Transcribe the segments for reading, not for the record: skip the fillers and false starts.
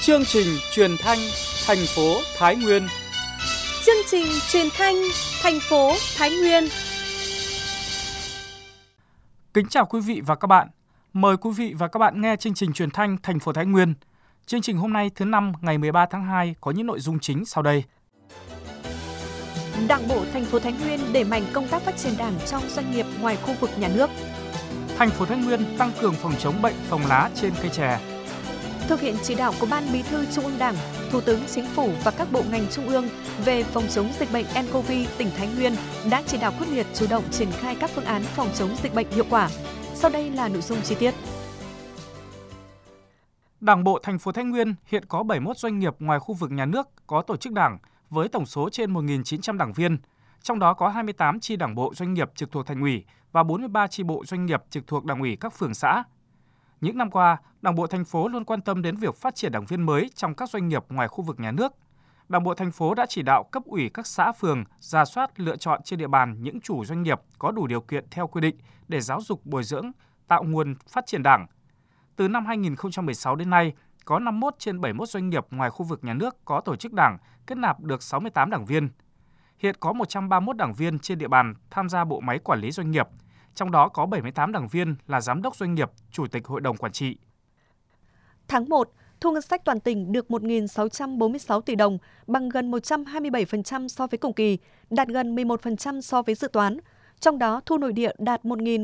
Chương trình truyền thanh thành phố Thái Nguyên. Chương trình truyền thanh thành phố Thái Nguyên. Kính chào quý vị và các bạn. Mời quý vị và các bạn nghe chương trình truyền thanh thành phố Thái Nguyên. Chương trình hôm nay thứ Năm ngày 13 tháng 2 có những nội dung chính sau đây. Đảng bộ thành phố Thái Nguyên đẩy mạnh công tác phát triển Đảng trong doanh nghiệp ngoài khu vực nhà nước. Thành phố Thái Nguyên tăng cường phòng chống bệnh phồng lá trên cây chè. Thực hiện chỉ đạo của Ban Bí thư Trung ương Đảng, Thủ tướng Chính phủ và các bộ ngành trung ương về phòng chống dịch bệnh nCoV, tỉnh Thái Nguyên đã chỉ đạo quyết liệt chủ động triển khai các phương án phòng chống dịch bệnh hiệu quả. Sau đây là nội dung chi tiết. Đảng bộ thành phố Thái Nguyên hiện có 71 doanh nghiệp ngoài khu vực nhà nước có tổ chức đảng với tổng số trên 1.900 đảng viên, trong đó có 28 chi đảng bộ doanh nghiệp trực thuộc Thành ủy và 43 chi bộ doanh nghiệp trực thuộc Đảng ủy các phường xã. Những năm qua, Đảng bộ thành phố luôn quan tâm đến việc phát triển đảng viên mới trong các doanh nghiệp ngoài khu vực nhà nước. Đảng bộ thành phố đã chỉ đạo cấp ủy các xã phường rà soát lựa chọn trên địa bàn những chủ doanh nghiệp có đủ điều kiện theo quy định để giáo dục bồi dưỡng, tạo nguồn phát triển đảng. Từ năm 2016 đến nay, có 51 trên 71 doanh nghiệp ngoài khu vực nhà nước có tổ chức đảng kết nạp được 68 đảng viên. Hiện có 131 đảng viên trên địa bàn tham gia bộ máy quản lý doanh nghiệp, trong đó có 78 đảng viên là giám đốc doanh nghiệp, chủ tịch hội đồng quản trị. Tháng 1, thu ngân sách toàn tỉnh được 1.646 tỷ đồng, bằng gần 127% so với cùng kỳ, đạt gần 11% so với dự toán. Trong đó, thu nội địa đạt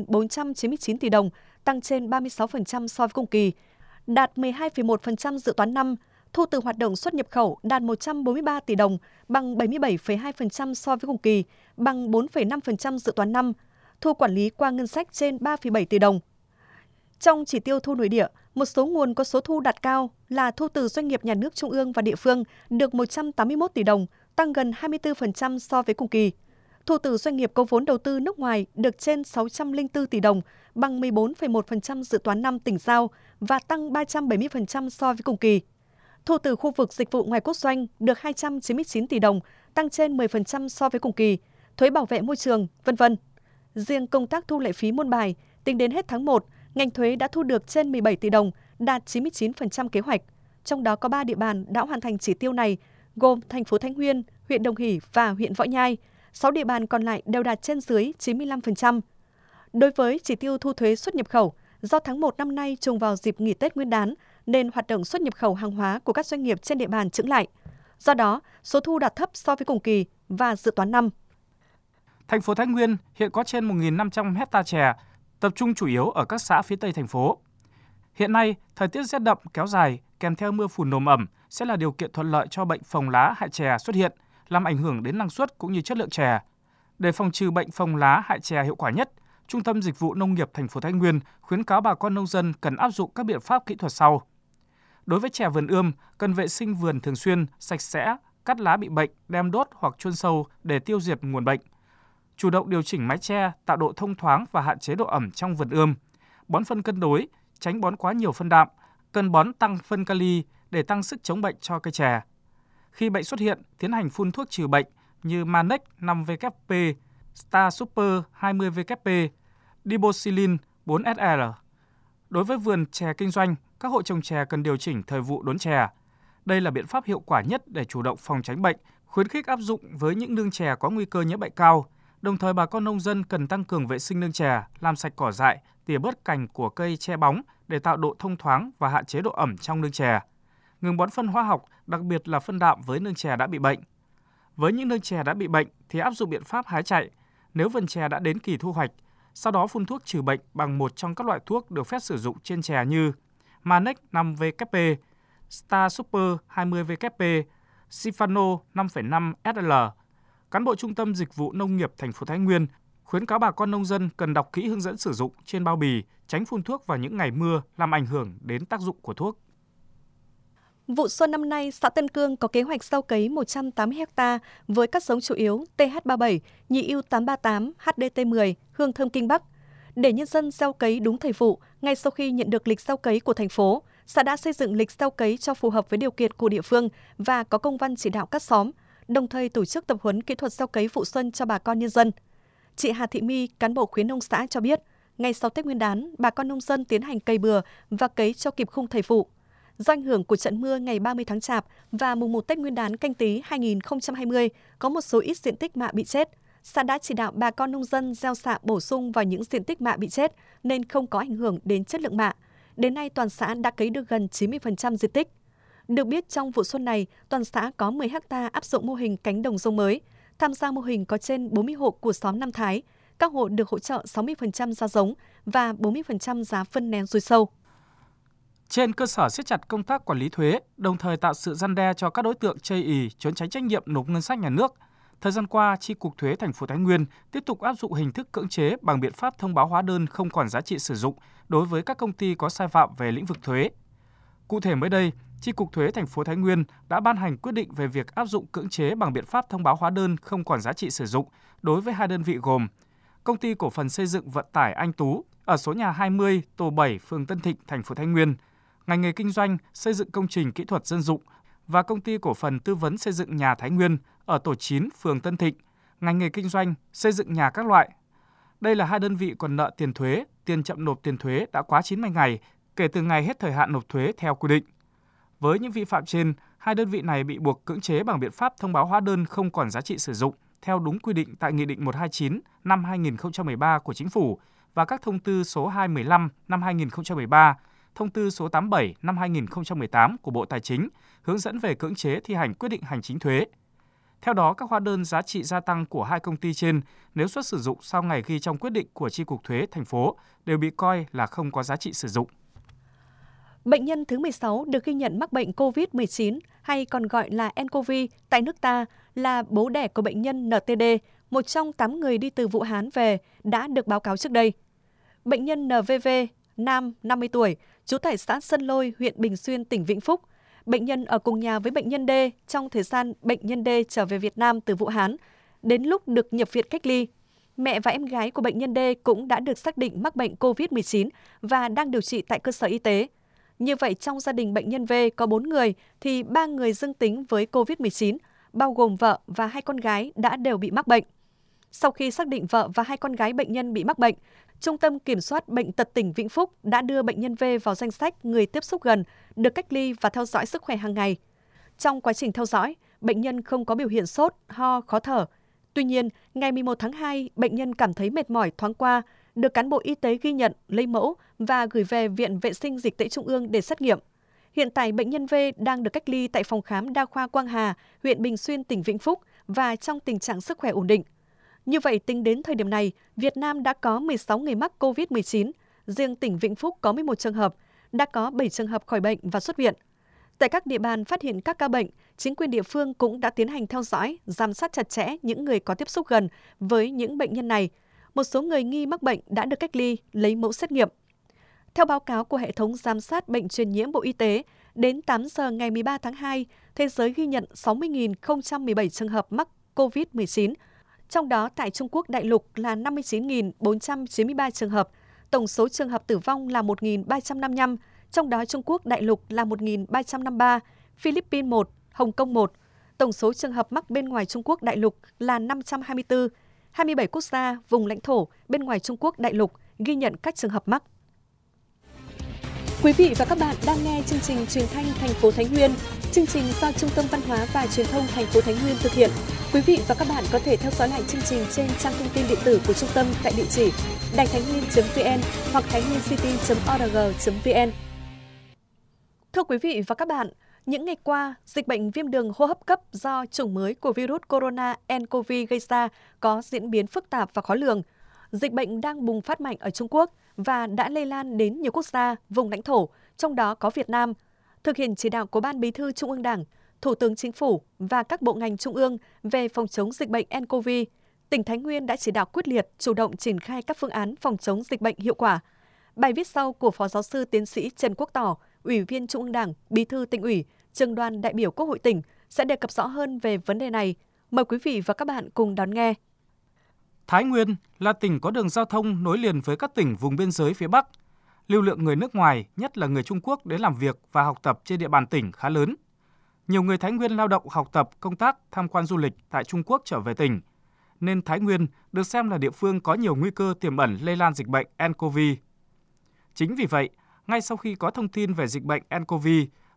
1.499 tỷ đồng, tăng trên 36% so với cùng kỳ, đạt 12,1% dự toán năm. Thu từ hoạt động xuất nhập khẩu đạt 143 tỷ đồng, bằng 77,2% so với cùng kỳ, bằng 4,5% dự toán năm. Thu quản lý qua ngân sách trên 3,7 tỷ đồng. Trong chỉ tiêu thu nội địa, một số nguồn có số thu đạt cao là thu từ doanh nghiệp nhà nước trung ương và địa phương được 181 tỷ đồng, tăng gần 24% so với cùng kỳ. Thu từ doanh nghiệp có vốn đầu tư nước ngoài được trên 604 tỷ đồng, bằng 14,1% dự toán năm tỉnh giao và tăng 370% so với cùng kỳ. Thu từ khu vực dịch vụ ngoài quốc doanh được 299 tỷ đồng, tăng trên 10% so với cùng kỳ. Thuế bảo vệ môi trường, v.v. Riêng công tác thu lệ phí môn bài, tính đến hết tháng 1, ngành thuế đã thu được trên 17 tỷ đồng, đạt 99% kế hoạch. Trong đó có 3 địa bàn đã hoàn thành chỉ tiêu này, gồm thành phố Thái Nguyên, huyện Đồng Hỷ và huyện Võ Nhai. 6 địa bàn còn lại đều đạt trên dưới 95%. Đối với chỉ tiêu thu thuế xuất nhập khẩu, do tháng 1 năm nay trùng vào dịp nghỉ Tết Nguyên đán, nên hoạt động xuất nhập khẩu hàng hóa của các doanh nghiệp trên địa bàn chững lại. Do đó, số thu đạt thấp so với cùng kỳ và dự toán năm. Thành phố Thái Nguyên hiện có trên 1.500 hecta chè, tập trung chủ yếu ở các xã phía Tây thành phố. Hiện nay, thời tiết rét đậm kéo dài kèm theo mưa phùn nồm ẩm sẽ là điều kiện thuận lợi cho bệnh phồng lá hại chè xuất hiện, làm ảnh hưởng đến năng suất cũng như chất lượng chè. Để phòng trừ bệnh phồng lá hại chè hiệu quả nhất, Trung tâm Dịch vụ Nông nghiệp thành phố Thái Nguyên khuyến cáo bà con nông dân cần áp dụng các biện pháp kỹ thuật sau. Đối với chè vườn ươm, cần vệ sinh vườn thường xuyên, sạch sẽ, cắt lá bị bệnh, đem đốt hoặc chôn sâu để tiêu diệt nguồn bệnh. Chủ động điều chỉnh mái che, tạo độ thông thoáng và hạn chế độ ẩm trong vườn ươm. Bón phân cân đối, tránh bón quá nhiều phân đạm, cần bón tăng phân kali để tăng sức chống bệnh cho cây chè. Khi bệnh xuất hiện, tiến hành phun thuốc trừ bệnh như Manex 5VKP, Star Super 20VKP, Diboxilin 4SL. Đối với vườn chè kinh doanh, các hộ trồng chè cần điều chỉnh thời vụ đốn chè. Đây là biện pháp hiệu quả nhất để chủ động phòng tránh bệnh, khuyến khích áp dụng với những nương chè có nguy cơ nhiễm bệnh cao. Đồng thời bà con nông dân cần tăng cường vệ sinh nương chè, làm sạch cỏ dại, tỉa bớt cành của cây che bóng để tạo độ thông thoáng và hạn chế độ ẩm trong nương chè. Ngừng bón phân hóa học, đặc biệt là phân đạm với nương chè đã bị bệnh. Với những nương chè đã bị bệnh thì áp dụng biện pháp hái chạy. Nếu vườn chè đã đến kỳ thu hoạch, sau đó phun thuốc trừ bệnh bằng một trong các loại thuốc được phép sử dụng trên chè như Manex 5VKP, Star Super 20VKP, Sifano 5,5SL. Cán bộ Trung tâm Dịch vụ Nông nghiệp thành phố Thái Nguyên khuyến cáo bà con nông dân cần đọc kỹ hướng dẫn sử dụng trên bao bì, tránh phun thuốc vào những ngày mưa làm ảnh hưởng đến tác dụng của thuốc. Vụ xuân năm nay, xã Tân Cương có kế hoạch gieo cấy 180 ha với các giống chủ yếu TH37, Nhị ưu 838, HDT10, hương thơm kinh Bắc. Để nhân dân gieo cấy đúng thời vụ, ngay sau khi nhận được lịch gieo cấy của thành phố, xã đã xây dựng lịch gieo cấy cho phù hợp với điều kiện của địa phương và có công văn chỉ đạo các xóm, đồng thời tổ chức tập huấn kỹ thuật gieo cấy vụ xuân cho bà con nhân dân. Chị Hà Thị My, cán bộ khuyến nông xã cho biết, ngay sau Tết Nguyên đán, bà con nông dân tiến hành cày bừa và cấy cho kịp khung thời vụ. Do ảnh hưởng của trận mưa ngày 30 tháng Chạp và mùng 1 Tết Nguyên đán Canh Tý 2020, có một số ít diện tích mạ bị chết. Xã đã chỉ đạo bà con nông dân gieo xạ bổ sung vào những diện tích mạ bị chết nên không có ảnh hưởng đến chất lượng mạ. Đến nay, toàn xã đã cấy được gần 90% diện tích. Được biết, trong vụ xuân này, toàn xã có 10 ha áp dụng mô hình cánh đồng dông mới. Tham gia mô hình có trên 40 hộ của xóm Nam Thái. Các hộ được hỗ trợ 60% giá giống và 40% giá phân nén ruồi sâu. Trên cơ sở siết chặt công tác quản lý thuế, đồng thời tạo sự răn đe cho các đối tượng chây ỳ, trốn tránh trách nhiệm nộp ngân sách nhà nước, thời gian qua, Chi cục Thuế thành phố Thái Nguyên tiếp tục áp dụng hình thức cưỡng chế bằng biện pháp thông báo hóa đơn không còn giá trị sử dụng đối với các công ty có sai phạm về lĩnh vực thuế. Cụ thể mới đây, Chi cục Thuế thành phố Thái Nguyên đã ban hành quyết định về việc áp dụng cưỡng chế bằng biện pháp thông báo hóa đơn không còn giá trị sử dụng đối với 2 đơn vị gồm Công ty cổ phần xây dựng vận tải Anh Tú ở số nhà 20, tổ 7, phường Tân Thịnh, thành phố Thái Nguyên, ngành nghề kinh doanh xây dựng công trình kỹ thuật dân dụng và Công ty cổ phần tư vấn xây dựng nhà Thái Nguyên ở tổ 9, phường Tân Thịnh, ngành nghề kinh doanh xây dựng nhà các loại. Đây là 2 đơn vị còn nợ tiền thuế, tiền chậm nộp tiền thuế đã quá 90 ngày kể từ ngày hết thời hạn nộp thuế theo quy định. Với những vi phạm trên, 2 đơn vị này bị buộc cưỡng chế bằng biện pháp thông báo hóa đơn không còn giá trị sử dụng theo đúng quy định tại Nghị định 129 năm 2013 của Chính phủ và các thông tư số 215 năm 2013, thông tư số 87 năm 2018 của Bộ Tài chính hướng dẫn về cưỡng chế thi hành quyết định hành chính thuế. Theo đó, các hóa đơn giá trị gia tăng của 2 công ty trên nếu xuất sử dụng sau ngày ghi trong quyết định của Chi cục Thuế thành phố đều bị coi là không có giá trị sử dụng. Bệnh nhân thứ 16 được ghi nhận mắc bệnh COVID-19 hay còn gọi là nCoV tại nước ta là bố đẻ của bệnh nhân NTD, một trong 8 người đi từ Vũ Hán về đã được báo cáo trước đây. Bệnh nhân NVV, nam 50 tuổi, trú tại xã Sơn Lôi, huyện Bình Xuyên, tỉnh Vĩnh Phúc. Bệnh nhân ở cùng nhà với bệnh nhân D trong thời gian bệnh nhân D trở về Việt Nam từ Vũ Hán. Đến lúc được nhập viện cách ly, mẹ và em gái của bệnh nhân D cũng đã được xác định mắc bệnh COVID-19 và đang điều trị tại cơ sở y tế. Như vậy, trong gia đình bệnh nhân V có 4 người thì 3 người dương tính với COVID-19, bao gồm vợ và 2 con gái đã đều bị mắc bệnh. Sau khi xác định vợ và 2 con gái bệnh nhân bị mắc bệnh, Trung tâm Kiểm soát Bệnh tật tỉnh Vĩnh Phúc đã đưa bệnh nhân V vào danh sách người tiếp xúc gần, được cách ly và theo dõi sức khỏe hàng ngày. Trong quá trình theo dõi, bệnh nhân không có biểu hiện sốt, ho, khó thở. Tuy nhiên, ngày 11 tháng 2, bệnh nhân cảm thấy mệt mỏi thoáng qua, được cán bộ y tế ghi nhận, lấy mẫu và gửi về Viện Vệ sinh Dịch tễ Trung ương để xét nghiệm. Hiện tại, bệnh nhân V đang được cách ly tại phòng khám đa khoa Quang Hà, huyện Bình Xuyên, tỉnh Vĩnh Phúc và trong tình trạng sức khỏe ổn định. Như vậy, tính đến thời điểm này, Việt Nam đã có 16 người mắc COVID-19, riêng tỉnh Vĩnh Phúc có 11 trường hợp, đã có 7 trường hợp khỏi bệnh và xuất viện. Tại các địa bàn phát hiện các ca bệnh, chính quyền địa phương cũng đã tiến hành theo dõi, giám sát chặt chẽ những người có tiếp xúc gần với những bệnh nhân này. Một số người nghi mắc bệnh đã được cách ly, lấy mẫu xét nghiệm. Theo báo cáo của hệ thống giám sát bệnh truyền nhiễm Bộ Y tế, đến 8 giờ ngày 13 tháng 2, thế giới ghi nhận 60.017 trường hợp mắc COVID-19. Trong đó, tại Trung Quốc đại lục là 59.493 trường hợp, tổng số trường hợp tử vong là 1.355, trong đó Trung Quốc đại lục là 1.353, Philippines 1, Hồng Kông 1. Tổng số trường hợp mắc bên ngoài Trung Quốc đại lục là 524, 27 quốc gia, vùng lãnh thổ bên ngoài Trung Quốc đại lục ghi nhận các trường hợp mắc. Quý vị và các bạn đang nghe chương trình Truyền thanh thành phố Thái Nguyên. Chương trình do Trung tâm Văn hóa và Truyền thông thành phố Thái Nguyên thực hiện. Quý vị và các bạn có thể theo dõi lại chương trình trên trang thông tin điện tử của trung tâm tại địa chỉ đàitháinhnguyên.vn hoặc thainhnguyêncity.org.vn. Thưa quý vị và các bạn, những ngày qua, dịch bệnh viêm đường hô hấp cấp do chủng mới của virus corona nCoV gây ra có diễn biến phức tạp và khó lường. Dịch bệnh đang bùng phát mạnh ở Trung Quốc và đã lây lan đến nhiều quốc gia, vùng lãnh thổ, trong đó có Việt Nam. Thực hiện chỉ đạo của Ban Bí thư Trung ương Đảng, Thủ tướng Chính phủ và các bộ ngành trung ương về phòng chống dịch bệnh nCoV, tỉnh Thái Nguyên đã chỉ đạo quyết liệt, chủ động triển khai các phương án phòng chống dịch bệnh hiệu quả. Bài viết sau của Phó Giáo sư Tiến sĩ Trần Quốc Tỏ, Ủy viên Trung ương Đảng, Bí thư Tỉnh ủy, Trưởng đoàn đại biểu Quốc hội tỉnh sẽ đề cập rõ hơn về vấn đề này. Mời quý vị và các bạn cùng đón nghe. Thái Nguyên là tỉnh có đường giao thông nối liền với các tỉnh vùng biên giới phía Bắc. Lưu lượng người nước ngoài, nhất là người Trung Quốc đến làm việc và học tập trên địa bàn tỉnh khá lớn. Nhiều người Thái Nguyên lao động, học tập, công tác, tham quan du lịch tại Trung Quốc trở về tỉnh, nên Thái Nguyên được xem là địa phương có nhiều nguy cơ tiềm ẩn lây lan dịch bệnh nCoV. Chính vì vậy, ngay sau khi có thông tin về dịch bệnh nCoV,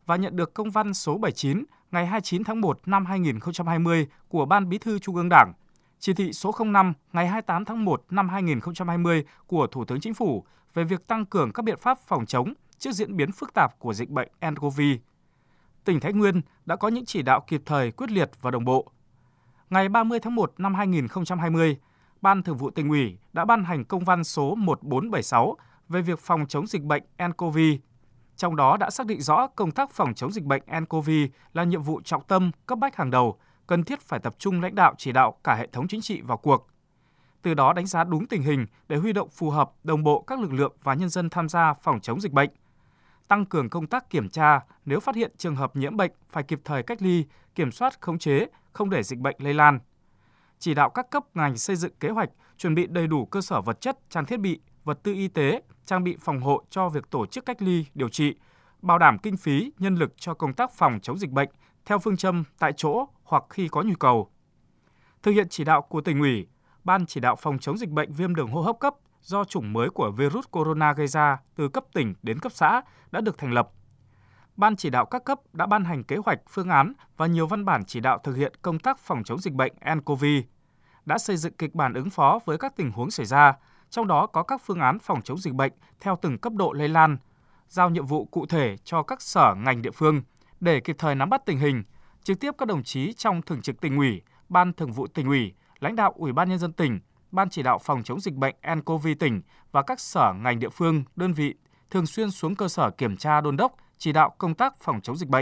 và nhận được công văn số 79 ngày 29 tháng 1 năm 2020 của Ban Bí thư Trung ương Đảng, chỉ thị số 05 ngày 28 tháng 1 năm 2020 của Thủ tướng Chính phủ về việc tăng cường các biện pháp phòng chống trước diễn biến phức tạp của dịch bệnh nCoV. Tỉnh Thái Nguyên đã có những chỉ đạo kịp thời, quyết liệt và đồng bộ. Ngày 30 tháng 1 năm 2020, Ban Thường vụ Tỉnh ủy đã ban hành công văn số 1476 về việc phòng chống dịch bệnh nCoV. Trong đó đã xác định rõ công tác phòng chống dịch bệnh nCoV là nhiệm vụ trọng tâm, cấp bách hàng đầu, cần thiết phải tập trung lãnh đạo chỉ đạo cả hệ thống chính trị vào cuộc. Từ đó đánh giá đúng tình hình để huy động phù hợp, đồng bộ các lực lượng và nhân dân tham gia phòng chống dịch bệnh. Tăng cường công tác kiểm tra, nếu phát hiện trường hợp nhiễm bệnh phải kịp thời cách ly, kiểm soát khống chế, không để dịch bệnh lây lan. Chỉ đạo các cấp ngành xây dựng kế hoạch, chuẩn bị đầy đủ cơ sở vật chất, trang thiết bị, vật tư y tế, trang bị phòng hộ cho việc tổ chức cách ly, điều trị, bảo đảm kinh phí, nhân lực cho công tác phòng chống dịch bệnh theo phương châm tại chỗ hoặc khi có nhu cầu. Thực hiện chỉ đạo của Tỉnh ủy, Ban chỉ đạo phòng chống dịch bệnh viêm đường hô hấp cấp do chủng mới của virus corona gây ra từ cấp tỉnh đến cấp xã đã được thành lập. Ban chỉ đạo các cấp đã ban hành kế hoạch, phương án và nhiều văn bản chỉ đạo thực hiện công tác phòng chống dịch bệnh nCoV, đã xây dựng kịch bản ứng phó với các tình huống xảy ra, trong đó có các phương án phòng chống dịch bệnh theo từng cấp độ lây lan, giao nhiệm vụ cụ thể cho các sở ngành địa phương để kịp thời nắm bắt tình hình. Trực tiếp các đồng chí trong Thường trực Tỉnh ủy, Ban Thường vụ Tỉnh ủy, lãnh đạo Ủy ban Nhân dân tỉnh, Ban chỉ đạo phòng chống dịch bệnh nCoV tỉnh và các sở ngành địa phương, đơn vị thường xuyên xuống cơ sở kiểm tra, đôn đốc, chỉ đạo công tác phòng chống dịch bệnh.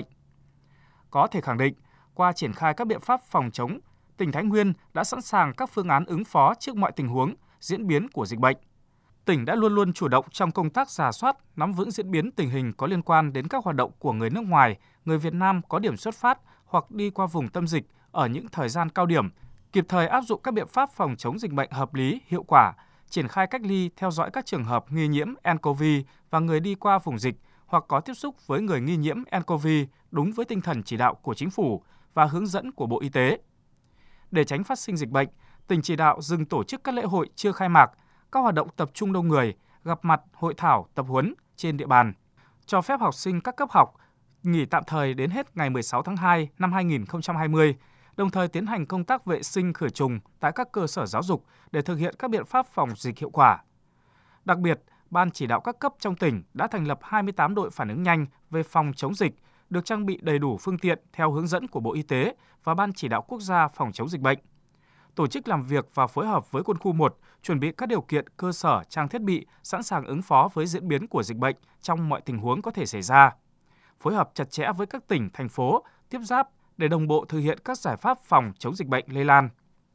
Có thể khẳng định, qua triển khai các biện pháp phòng chống, tỉnh Thái Nguyên đã sẵn sàng các phương án ứng phó trước mọi tình huống, diễn biến của dịch bệnh. Tỉnh đã luôn luôn chủ động trong công tác rà soát, nắm vững diễn biến tình hình có liên quan đến các hoạt động của người nước ngoài, người Việt Nam có điểm xuất phát hoặc đi qua vùng tâm dịch ở những thời gian cao điểm, kịp thời áp dụng các biện pháp phòng chống dịch bệnh hợp lý, hiệu quả, triển khai cách ly, theo dõi các trường hợp nghi nhiễm nCoV và người đi qua vùng dịch hoặc có tiếp xúc với người nghi nhiễm nCoV đúng với tinh thần chỉ đạo của Chính phủ và hướng dẫn của Bộ Y tế. Để tránh phát sinh dịch bệnh, tỉnh chỉ đạo dừng tổ chức các lễ hội chưa khai mạc, các hoạt động tập trung đông người, gặp mặt, hội thảo, tập huấn trên địa bàn, cho phép học sinh các cấp học nghỉ tạm thời đến hết ngày 16 tháng 2 năm 2020, đồng thời tiến hành công tác vệ sinh khử trùng tại các cơ sở giáo dục để thực hiện các biện pháp phòng dịch hiệu quả. Đặc biệt, Ban chỉ đạo các cấp trong tỉnh đã thành lập 28 đội phản ứng nhanh về phòng chống dịch, được trang bị đầy đủ phương tiện theo hướng dẫn của Bộ Y tế và Ban chỉ đạo quốc gia phòng chống dịch bệnh. Tổ chức làm việc và phối hợp với quân khu 1, chuẩn bị các điều kiện cơ sở, trang thiết bị sẵn sàng ứng phó với diễn biến của dịch bệnh trong mọi tình huống có thể xảy ra. Phối hợp chặt chẽ với các tỉnh, thành phố tiếp giáp để đồng bộ thực hiện các giải pháp phòng chống dịch bệnh lây lan.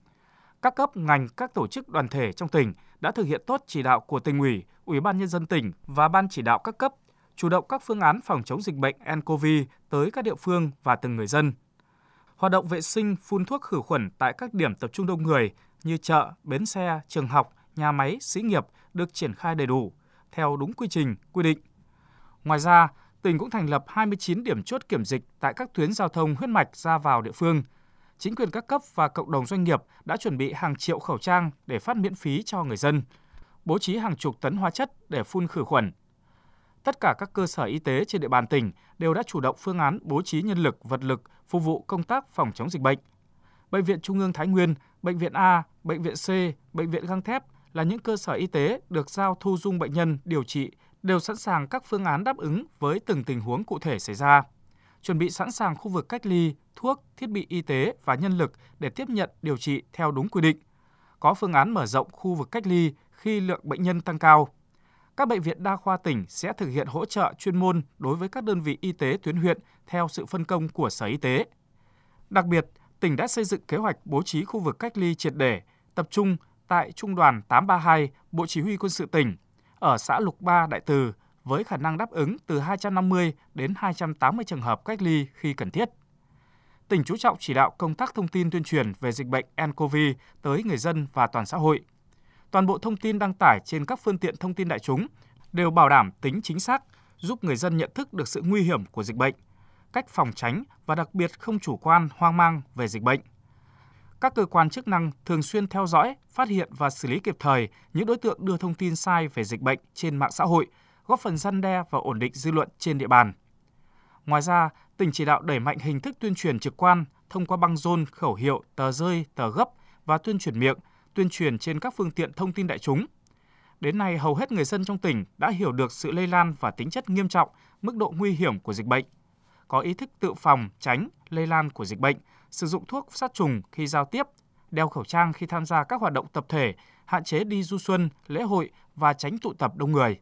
Các cấp ngành, các tổ chức đoàn thể trong tỉnh đã thực hiện tốt chỉ đạo của Tỉnh ủy, Ủy ban Nhân dân tỉnh và Ban chỉ đạo các cấp, chủ động các phương án phòng chống dịch bệnh nCoV tới các địa phương và từng người dân. Hoạt động vệ sinh, phun thuốc khử khuẩn tại các điểm tập trung đông người như chợ, bến xe, trường học, nhà máy, xí nghiệp được triển khai đầy đủ, theo đúng quy trình, quy định. Ngoài ra, tỉnh cũng thành lập 29 điểm chốt kiểm dịch tại các tuyến giao thông huyết mạch ra vào địa phương. Chính quyền các cấp và cộng đồng doanh nghiệp đã chuẩn bị hàng triệu khẩu trang để phát miễn phí cho người dân, bố trí hàng chục tấn hóa chất để phun khử khuẩn. Tất cả các cơ sở y tế trên địa bàn tỉnh đều đã chủ động phương án bố trí nhân lực, vật lực phục vụ công tác phòng chống dịch bệnh. Bệnh viện Trung ương Thái Nguyên, Bệnh viện A, Bệnh viện C, Bệnh viện Gang Thép là những cơ sở y tế được giao thu dung bệnh nhân điều trị đều sẵn sàng các phương án đáp ứng với từng tình huống cụ thể xảy ra. Chuẩn bị sẵn sàng khu vực cách ly, thuốc, thiết bị y tế và nhân lực để tiếp nhận điều trị theo đúng quy định. Có phương án mở rộng khu vực cách ly khi lượng bệnh nhân tăng cao. Các bệnh viện đa khoa tỉnh sẽ thực hiện hỗ trợ chuyên môn đối với các đơn vị y tế tuyến huyện theo sự phân công của Sở Y tế. Đặc biệt, tỉnh đã xây dựng kế hoạch bố trí khu vực cách ly triệt để, tập trung tại Trung đoàn 832 Bộ Chỉ huy Quân sự tỉnh, ở xã Lục Ba, Đại Từ, với khả năng đáp ứng từ 250 đến 280 trường hợp cách ly khi cần thiết. Tỉnh chú trọng chỉ đạo công tác thông tin tuyên truyền về dịch bệnh nCoV tới người dân và toàn xã hội. Toàn bộ thông tin đăng tải trên các phương tiện thông tin đại chúng đều bảo đảm tính chính xác, giúp người dân nhận thức được sự nguy hiểm của dịch bệnh, cách phòng tránh và đặc biệt không chủ quan, hoang mang về dịch bệnh. Các cơ quan chức năng thường xuyên theo dõi, phát hiện và xử lý kịp thời những đối tượng đưa thông tin sai về dịch bệnh trên mạng xã hội, góp phần răn đe và ổn định dư luận trên địa bàn. Ngoài ra, tỉnh chỉ đạo đẩy mạnh hình thức tuyên truyền trực quan thông qua băng rôn, khẩu hiệu, tờ rơi, tờ gấp và tuyên truyền miệng, tuyên truyền trên các phương tiện thông tin đại chúng. Đến nay, hầu hết người dân trong tỉnh đã hiểu được sự lây lan và tính chất nghiêm trọng, mức độ nguy hiểm của dịch bệnh, có ý thức tự phòng, tránh lây lan của dịch bệnh, sử dụng thuốc sát trùng khi giao tiếp, đeo khẩu trang khi tham gia các hoạt động tập thể, hạn chế đi du xuân, lễ hội và tránh tụ tập đông người.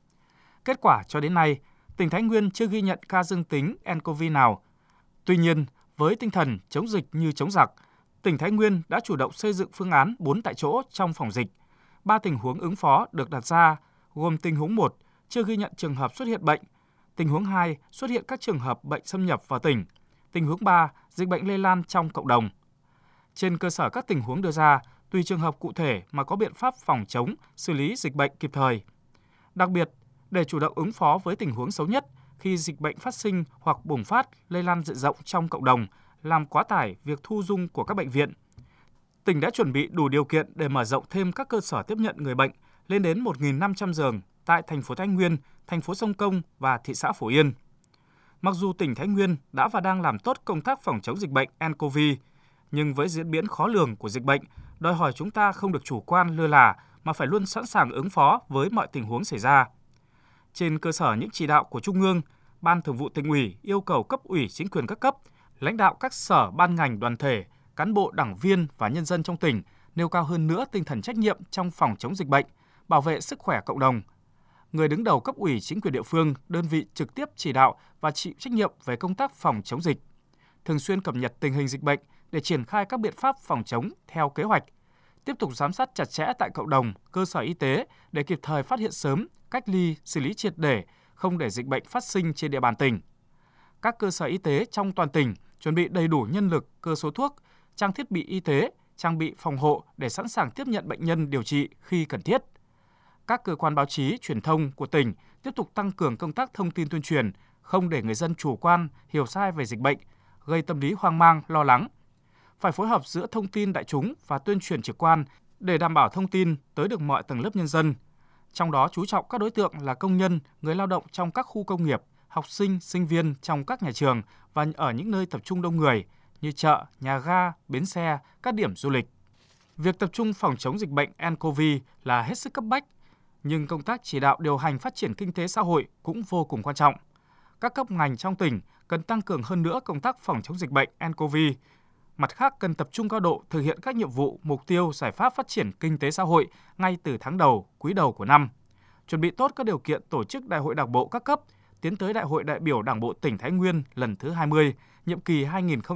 Kết quả cho đến nay, tỉnh Thái Nguyên chưa ghi nhận ca dương tính nCoV nào. Tuy nhiên, với tinh thần chống dịch như chống giặc, tỉnh Thái Nguyên đã chủ động xây dựng phương án 4 tại chỗ trong phòng dịch. 3 tình huống ứng phó được đặt ra, gồm tình huống 1, chưa ghi nhận trường hợp xuất hiện bệnh. Tình huống 2, xuất hiện các trường hợp bệnh xâm nhập vào tỉnh. Tình huống 3, dịch bệnh lây lan trong cộng đồng. Trên cơ sở các tình huống đưa ra, tùy trường hợp cụ thể mà có biện pháp phòng chống, xử lý dịch bệnh kịp thời. Đặc biệt, để chủ động ứng phó với tình huống xấu nhất khi dịch bệnh phát sinh hoặc bùng phát, lây lan diện rộng trong cộng đồng, làm quá tải việc thu dung của các bệnh viện, tỉnh đã chuẩn bị đủ điều kiện để mở rộng thêm các cơ sở tiếp nhận người bệnh lên đến 1.500 giường tại thành phố Thái Nguyên, thành phố Sông Công và thị xã Phổ Yên. Mặc dù tỉnh Thái Nguyên đã và đang làm tốt công tác phòng chống dịch bệnh nCoV, nhưng với diễn biến khó lường của dịch bệnh, đòi hỏi chúng ta không được chủ quan lơ là mà phải luôn sẵn sàng ứng phó với mọi tình huống xảy ra. Trên cơ sở những chỉ đạo của Trung ương, Ban Thường vụ Tỉnh ủy yêu cầu cấp ủy chính quyền các cấp, lãnh đạo các sở ban ngành đoàn thể, cán bộ đảng viên và nhân dân trong tỉnh nêu cao hơn nữa tinh thần trách nhiệm trong phòng chống dịch bệnh, bảo vệ sức khỏe cộng đồng. Người đứng đầu cấp ủy chính quyền địa phương, đơn vị trực tiếp chỉ đạo và chịu trách nhiệm về công tác phòng chống dịch, thường xuyên cập nhật tình hình dịch bệnh để triển khai các biện pháp phòng chống theo kế hoạch, tiếp tục giám sát chặt chẽ tại cộng đồng, cơ sở y tế để kịp thời phát hiện sớm, cách ly, xử lý triệt để, không để dịch bệnh phát sinh trên địa bàn tỉnh. Các cơ sở y tế trong toàn tỉnh chuẩn bị đầy đủ nhân lực, cơ số thuốc, trang thiết bị y tế, trang bị phòng hộ để sẵn sàng tiếp nhận bệnh nhân điều trị khi cần thiết. Các cơ quan báo chí, truyền thông của tỉnh tiếp tục tăng cường công tác thông tin tuyên truyền, không để người dân chủ quan, hiểu sai về dịch bệnh, gây tâm lý hoang mang, lo lắng. Phải phối hợp giữa thông tin đại chúng và tuyên truyền trực quan để đảm bảo thông tin tới được mọi tầng lớp nhân dân. Trong đó chú trọng các đối tượng là công nhân, người lao động trong các khu công nghiệp, học sinh, sinh viên trong các nhà trường và ở những nơi tập trung đông người như chợ, nhà ga, bến xe, các điểm du lịch. Việc tập trung phòng chống dịch bệnh nCoV là hết sức cấp bách, nhưng công tác chỉ đạo điều hành phát triển kinh tế xã hội cũng vô cùng quan trọng. Các cấp ngành trong tỉnh cần tăng cường hơn nữa công tác phòng chống dịch bệnh nCoV. Mặt khác, cần tập trung cao độ thực hiện các nhiệm vụ, mục tiêu, giải pháp phát triển kinh tế xã hội ngay từ tháng đầu, quý đầu của năm. Chuẩn bị tốt các điều kiện tổ chức Đại hội Đảng bộ các cấp, tiến tới Đại hội đại biểu Đảng bộ tỉnh Thái Nguyên lần thứ 20, nhiệm kỳ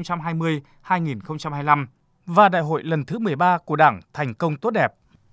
2020-2025 và Đại hội lần thứ 13 của Đảng thành công tốt đẹp.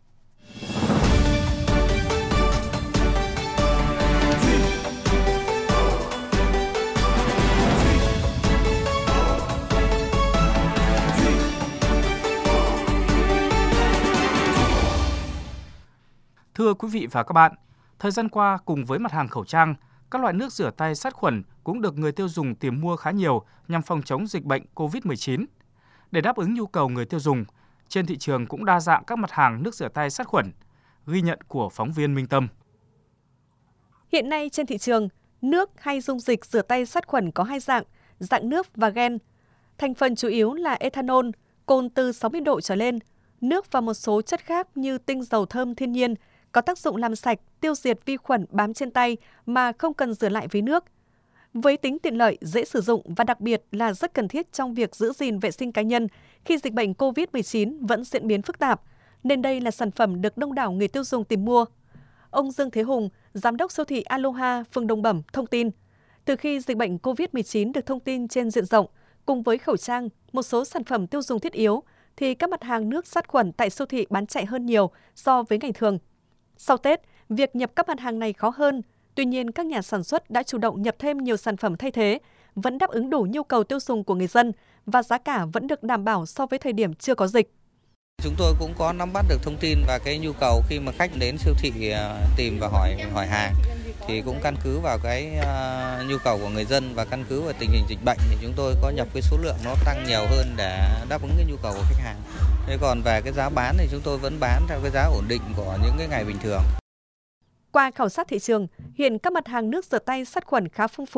Thưa quý vị và các bạn, thời gian qua cùng với mặt hàng khẩu trang, các loại nước rửa tay sát khuẩn cũng được người tiêu dùng tìm mua khá nhiều nhằm phòng chống dịch bệnh COVID-19. Để đáp ứng nhu cầu người tiêu dùng, trên thị trường cũng đa dạng các mặt hàng nước rửa tay sát khuẩn. Ghi nhận của phóng viên Minh Tâm. Hiện nay trên thị trường, nước hay dung dịch rửa tay sát khuẩn có hai dạng, dạng nước và gen. Thành phần chủ yếu là ethanol, cồn từ 60 độ trở lên, nước và một số chất khác như tinh dầu thơm thiên nhiên, có tác dụng làm sạch, tiêu diệt vi khuẩn bám trên tay mà không cần rửa lại với nước. Với tính tiện lợi, dễ sử dụng và đặc biệt là rất cần thiết trong việc giữ gìn vệ sinh cá nhân khi dịch bệnh COVID-19 vẫn diễn biến phức tạp, nên đây là sản phẩm được đông đảo người tiêu dùng tìm mua. Ông Dương Thế Hùng, Giám đốc siêu thị Aloha, phường Đồng Bẩm thông tin, từ khi dịch bệnh COVID-19 được thông tin trên diện rộng, cùng với khẩu trang, một số sản phẩm tiêu dùng thiết yếu, thì các mặt hàng nước sát khuẩn tại siêu thị bán chạy hơn nhiều so với ngày thường. Sau Tết, việc nhập các mặt hàng này khó hơn, tuy nhiên các nhà sản xuất đã chủ động nhập thêm nhiều sản phẩm thay thế, vẫn đáp ứng đủ nhu cầu tiêu dùng của người dân và giá cả vẫn được đảm bảo so với thời điểm chưa có dịch. Chúng tôi cũng có nắm bắt được thông tin và cái nhu cầu khi mà khách đến siêu thị tìm và hỏi hàng thì cũng căn cứ vào cái nhu cầu của người dân và căn cứ vào tình hình dịch bệnh thì chúng tôi có nhập cái số lượng nó tăng nhiều hơn để đáp ứng cái nhu cầu của khách hàng. Thế còn về cái giá bán thì chúng tôi vẫn bán theo cái giá ổn định của những cái ngày bình thường. Qua khảo sát thị trường, hiện các mặt hàng nước rửa tay sát khuẩn khá phong phú,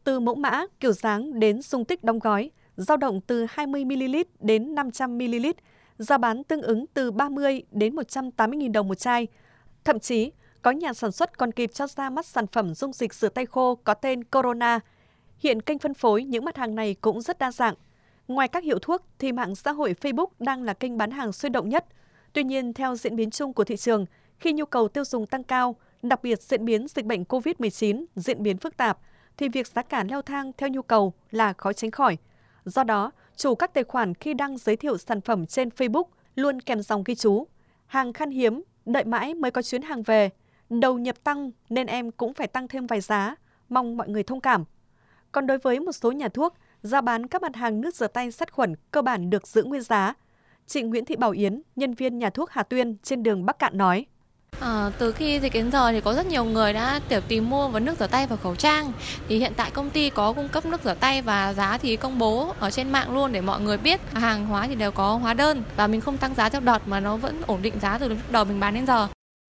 từ mẫu mã, kiểu dáng đến dung tích đóng gói, dao động từ 20ml đến 500ml, giá bán tương ứng từ 30 đến 180.000 đồng một chai. Thậm chí, có nhà sản xuất còn kịp cho ra mắt sản phẩm dung dịch rửa tay khô có tên Corona. Hiện kênh phân phối những mặt hàng này cũng rất đa dạng. Ngoài các hiệu thuốc thì mạng xã hội Facebook đang là kênh bán hàng sôi động nhất. Tuy nhiên, theo diễn biến chung của thị trường, khi nhu cầu tiêu dùng tăng cao, đặc biệt diễn biến dịch bệnh COVID-19 diễn biến phức tạp, thì việc giá cả leo thang theo nhu cầu là khó tránh khỏi. Do đó, chủ các tài khoản khi đăng giới thiệu sản phẩm trên Facebook luôn kèm dòng ghi chú: hàng khan hiếm, đợi mãi mới có chuyến hàng về, đầu nhập tăng nên em cũng phải tăng thêm vài giá, mong mọi người thông cảm. Còn đối với một số nhà thuốc, giá bán các mặt hàng nước rửa tay sát khuẩn cơ bản được giữ nguyên giá. Chị Nguyễn Thị Bảo Yến, nhân viên nhà thuốc Hà Tuyên trên đường Bắc Cạn nói: Từ khi dịch đến giờ thì có rất nhiều người đã tìm mua vào nước rửa tay và khẩu trang. Thì hiện tại công ty có cung cấp nước rửa tay và giá thì công bố ở trên mạng luôn để mọi người biết. Hàng hóa thì đều có hóa đơn và mình không tăng giá theo đợt mà nó vẫn ổn định giá từ lúc đầu mình bán đến giờ.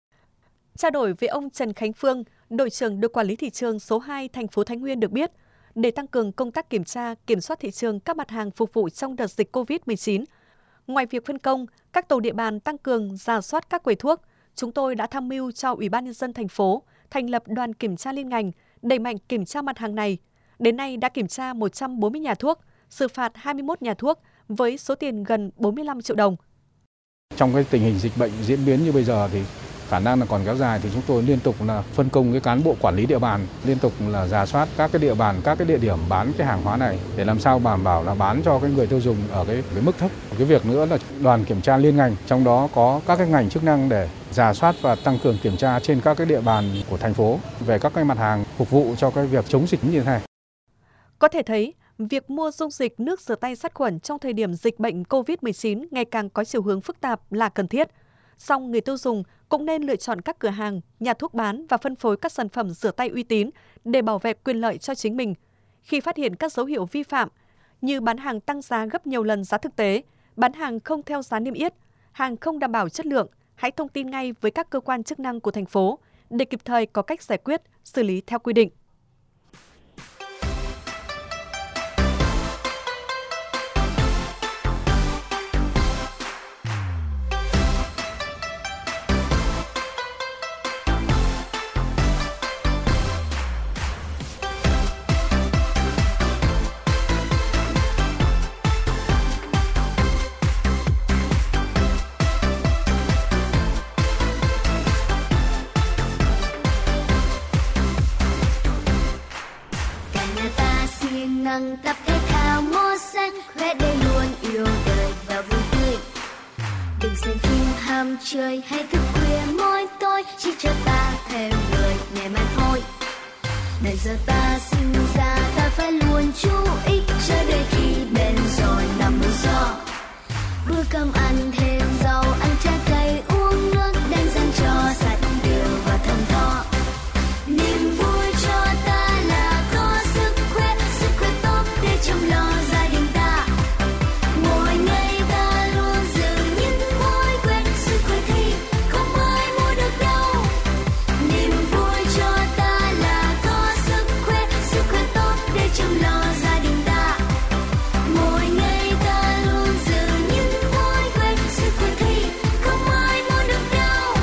Trao đổi với ông Trần Khánh Phương, đội trưởng đội quản lý thị trường số 2 thành phố Thái Nguyên được biết, để tăng cường công tác kiểm tra, kiểm soát thị trường các mặt hàng phục vụ trong đợt dịch COVID-19, ngoài việc phân công các tổ địa bàn tăng cường rà soát các quầy thuốc, chúng tôi đã tham mưu cho Ủy ban nhân dân thành phố thành lập đoàn kiểm tra liên ngành, đẩy mạnh kiểm tra mặt hàng này. Đến nay đã kiểm tra 140 nhà thuốc, xử phạt 21 nhà thuốc với số tiền gần 45 triệu đồng. Trong cái tình hình dịch bệnh diễn biến như bây giờ thì khả năng là còn kéo dài, thì chúng tôi liên tục là phân công cái cán bộ quản lý địa bàn liên tục là rà soát các cái địa bàn, các cái địa điểm bán cái hàng hóa này để làm sao đảm bảo là bán cho cái người tiêu dùng ở cái mức thấp. Cái việc nữa là đoàn kiểm tra liên ngành, trong đó có các cái ngành chức năng để rà soát và tăng cường kiểm tra trên các cái địa bàn của thành phố về các cái mặt hàng phục vụ cho cái việc chống dịch như thế này. Có thể thấy, việc mua dung dịch nước rửa tay sát khuẩn trong thời điểm dịch bệnh COVID-19 ngày càng có chiều hướng phức tạp là cần thiết. Song người tiêu dùng cũng nên lựa chọn các cửa hàng, nhà thuốc bán và phân phối các sản phẩm rửa tay uy tín để bảo vệ quyền lợi cho chính mình. Khi phát hiện các dấu hiệu vi phạm như bán hàng tăng giá gấp nhiều lần giá thực tế, bán hàng không theo giá niêm yết, hàng không đảm bảo chất lượng, hãy thông tin ngay với các cơ quan chức năng của thành phố để kịp thời có cách giải quyết, xử lý theo quy định. Năng tập thể thao màu xanh, khoe để luôn yêu đời và vui tươi. Đừng xem phim ham chơi hay thức khuya mỗi tối, chỉ cho ta theo người ngày mai thôi. Này giờ ta sinh ra ta phải luôn chú ý, cho đến khi bên rồi nằm mưa gió. Bữa cơm ăn thêm rau, ăn trái cây uống nước, đánh răng cho sạch đều và thơm tho. Niềm vui cho ta là có sức khỏe tốt để chăm lo gia đình ta. Mỗi ngày ta luôn giữ những thói quen, sức khỏe thì không ai mua được đâu. Niềm vui cho ta là có sức khỏe tốt để chăm lo gia đình ta. Mỗi ngày ta luôn giữ những thói quen, sức khỏe thì không ai mua được đâu.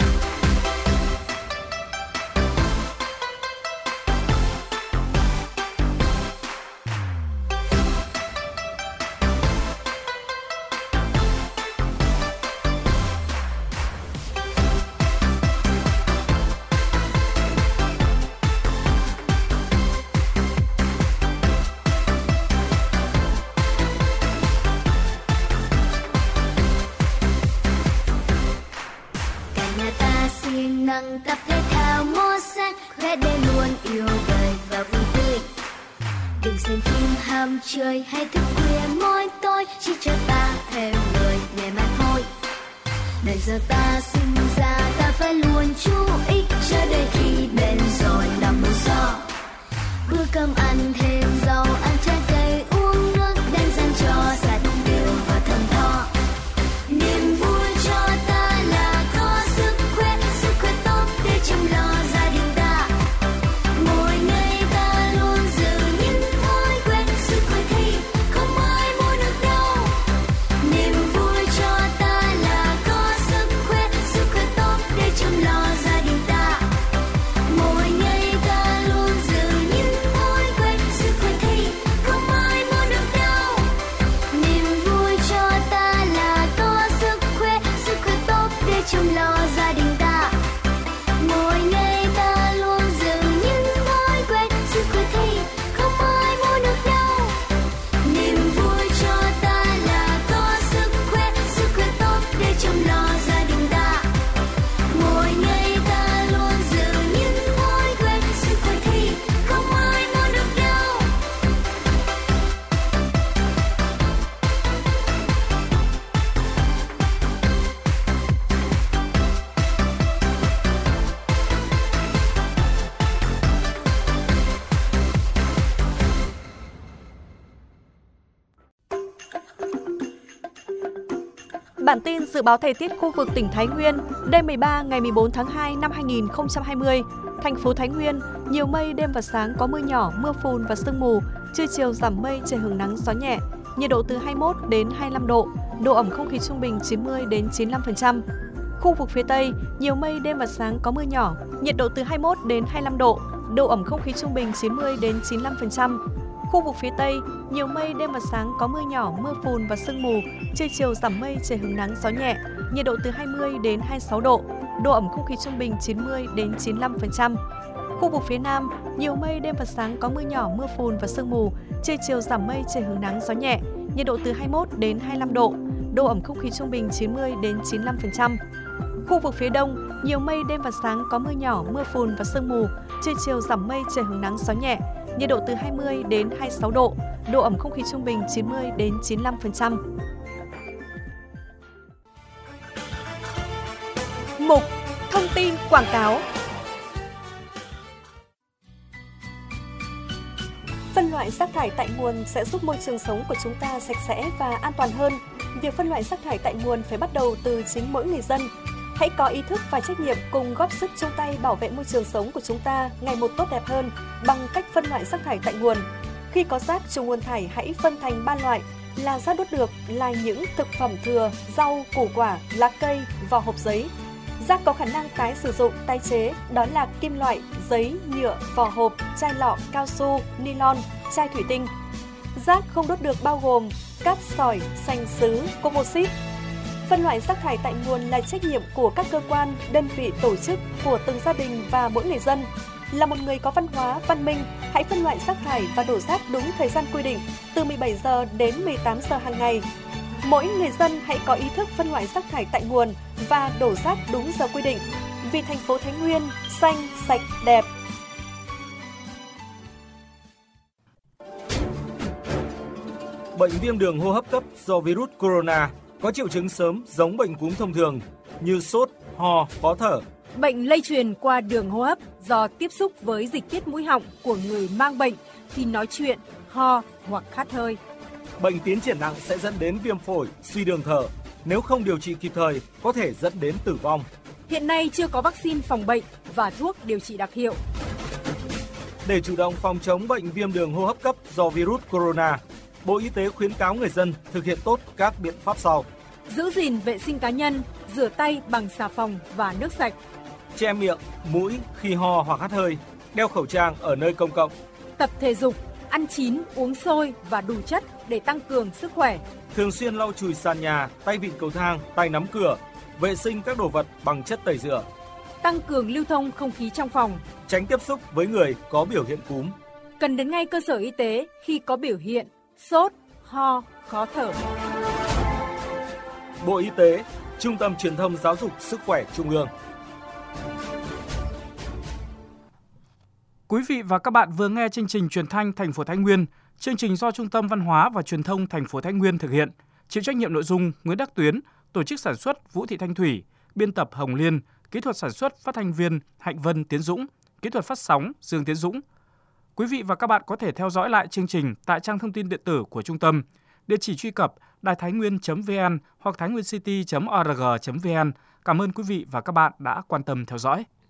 Cả nhà ta siêng năng tập thể thao màu xanh, khoe để luôn yêu đời và vui tươi. Đừng xem phim ham chơi hay thức khuya mỗi tối, chỉ cho ta theo người ngày mai thôi. Này giờ ta sinh ra ta phải luôn chú ý, cho đến khi bên rồi nằm mưa gió. Bữa cơm ăn thêm rau, ăn trái cây uống nước, đánh răng cho sạch đều và thơm tho. Niềm vui cho ta là có sức khỏe tốt để chăm lo gia đình ta. Mỗi ngày ta luôn giữ Bản tin dự báo thời tiết khu vực tỉnh Thái Nguyên, đêm 13 ngày 14 tháng 2 năm 2020, thành phố Thái Nguyên, nhiều mây, đêm và sáng có mưa nhỏ, mưa phùn và sương mù, trưa chiều giảm mây, trời hưởng nắng, gió nhẹ, nhiệt độ từ 21 đến 25 độ, độ ẩm không khí trung bình 90 đến 95%. Khu vực phía Tây, nhiều mây, đêm và sáng có mưa nhỏ, nhiệt độ từ 21 đến 25 độ, độ ẩm không khí trung bình 90 đến 95%. Khu vực phía Tây, nhiều mây, đêm và sáng có mưa nhỏ, mưa phùn và sương mù, trưa chiều giảm mây, trời hứng nắng, gió nhẹ, nhiệt độ từ 20 đến 26 độ, độ ẩm không khí trung bình 90 đến 95%. Khu vực phía Nam, nhiều mây, đêm và sáng có mưa nhỏ, mưa phùn và sương mù, trưa chiều giảm mây, trời hứng nắng, gió nhẹ, nhiệt độ từ 21 đến 25 độ, độ ẩm không khí trung bình 90 đến 95%. Khu vực phía Đông, nhiều mây, đêm và sáng có mưa nhỏ, mưa phùn và sương mù, trưa chiều giảm mây, trời hứng nắng, gió nhẹ, nhiệt độ từ 20 đến 26 độ, độ ẩm không khí trung bình 90 đến 95%. Mục Thông tin quảng cáo. Phân loại rác thải tại nguồn sẽ giúp môi trường sống của chúng ta sạch sẽ và an toàn hơn. Việc phân loại rác thải tại nguồn phải bắt đầu từ chính mỗi người dân. Hãy có ý thức và trách nhiệm cùng góp sức chung tay bảo vệ môi trường sống của chúng ta ngày một tốt đẹp hơn bằng cách phân loại rác thải tại nguồn. Khi có rác trùng nguồn thải, hãy phân thành 3 loại là rác đốt được, là những thực phẩm thừa, rau, củ quả, lá cây, vỏ hộp giấy. Rác có khả năng tái sử dụng, tái chế, đó là kim loại, giấy, nhựa, vỏ hộp, chai lọ, cao su, nylon, chai thủy tinh. Rác không đốt được bao gồm cát sỏi, sành sứ, composite. Phân loại rác thải tại nguồn là trách nhiệm của các cơ quan, đơn vị, tổ chức, của từng gia đình và mỗi người dân. Là một người có văn hóa, văn minh, hãy phân loại rác thải và đổ rác đúng thời gian quy định, từ 17 giờ đến 18 giờ hàng ngày. Mỗi người dân hãy có ý thức phân loại rác thải tại nguồn và đổ rác đúng giờ quy định. Vì thành phố Thái Nguyên xanh, sạch, đẹp. Bệnh viêm đường hô hấp cấp do virus corona có triệu chứng sớm giống bệnh cúm thông thường như sốt, ho, khó thở. Bệnh lây truyền qua đường hô hấp do tiếp xúc với dịch tiết mũi họng của người mang bệnh khi nói chuyện, ho hoặc hắt hơi. Bệnh tiến triển nặng sẽ dẫn đến viêm phổi, suy đường thở. Nếu không điều trị kịp thời, có thể dẫn đến tử vong. Hiện nay chưa có vaccine phòng bệnh và thuốc điều trị đặc hiệu. Để chủ động phòng chống bệnh viêm đường hô hấp cấp do virus corona, Bộ Y tế khuyến cáo người dân thực hiện tốt các biện pháp sau. Giữ gìn vệ sinh cá nhân, rửa tay bằng xà phòng và nước sạch. Che miệng, mũi khi ho hoặc hắt hơi, đeo khẩu trang ở nơi công cộng. Tập thể dục, ăn chín, uống sôi và đủ chất để tăng cường sức khỏe. Thường xuyên lau chùi sàn nhà, tay vịn cầu thang, tay nắm cửa, vệ sinh các đồ vật bằng chất tẩy rửa. Tăng cường lưu thông không khí trong phòng. Tránh tiếp xúc với người có biểu hiện cúm. Cần đến ngay cơ sở y tế khi có biểu hiện sốt, ho, khó thở. Bộ Y tế, Trung tâm Truyền thông Giáo dục Sức khỏe Trung ương. Quý vị và các bạn vừa nghe chương trình truyền thanh thành phố Thái Nguyên. Chương trình do Trung tâm Văn hóa và Truyền thông thành phố Thái Nguyên thực hiện. Chịu trách nhiệm nội dung Nguyễn Đắc Tuyến, tổ chức sản xuất Vũ Thị Thanh Thủy, biên tập Hồng Liên, kỹ thuật sản xuất phát thanh viên Hạnh Vân Tiến Dũng, kỹ thuật phát sóng Dương Tiến Dũng. Quý vị và các bạn có thể theo dõi lại chương trình tại trang thông tin điện tử của trung tâm. Địa chỉ truy cập đài-thái-nguyên.vn hoặc thainguencity.org.vn. Cảm ơn quý vị và các bạn đã quan tâm theo dõi.